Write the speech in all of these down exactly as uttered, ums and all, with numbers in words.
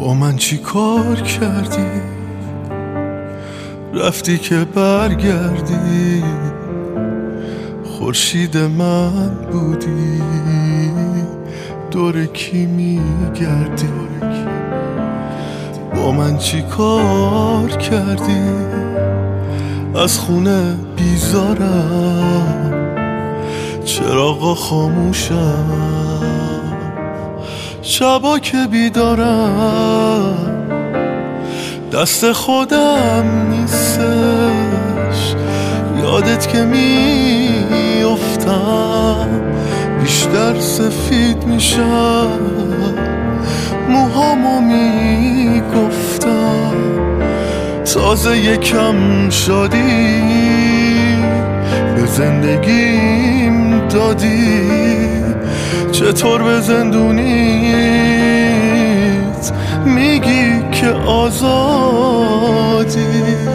با من چی کار کردی؟ رفتی که برگردی، خورشید من بودی، دور کی میگردی؟ با من چی کار کردی؟ از خونه بیزارم، چراغا خاموشم، شبا که بیدارم، دست خودم نیستش، یادت که میافتم بیشتر سفید میشم، موهامو میگفتم تازه یکم شادی به زندگیم دادی، چطور به زندونیت میگی که آزادی؟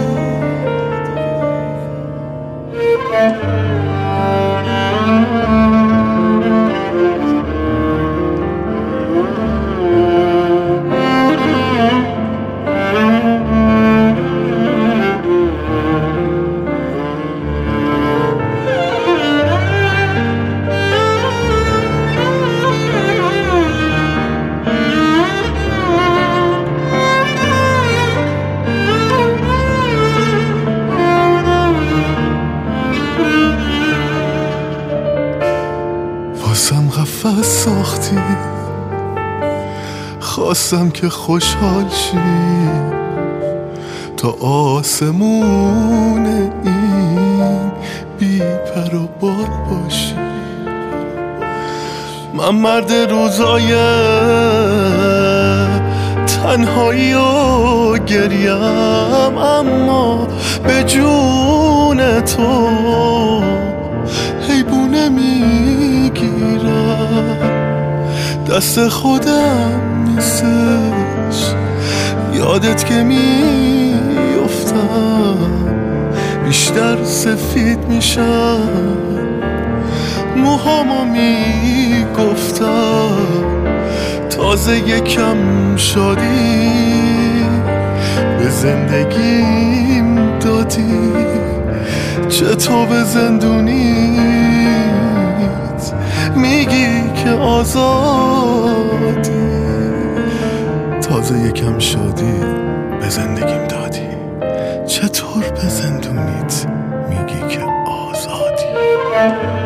واسم قفس ساختی، خواستم که خوشحال شی، تا آسمون این بی پر و بال باشی. من مرد روزای تنهایی و گریم، اما به جون تو حیبونه میگیرم، دست خودم نیستش، یادت که میافتم بیشتر سفید میشم، موهامو میگفتم تازه یکم شادی به زندگیم دادی، چطور به زندونیت میگی که آزادی؟ تازه یکم شادی به زندگیم دادی، چطور به زندونیت میگی که آزادی؟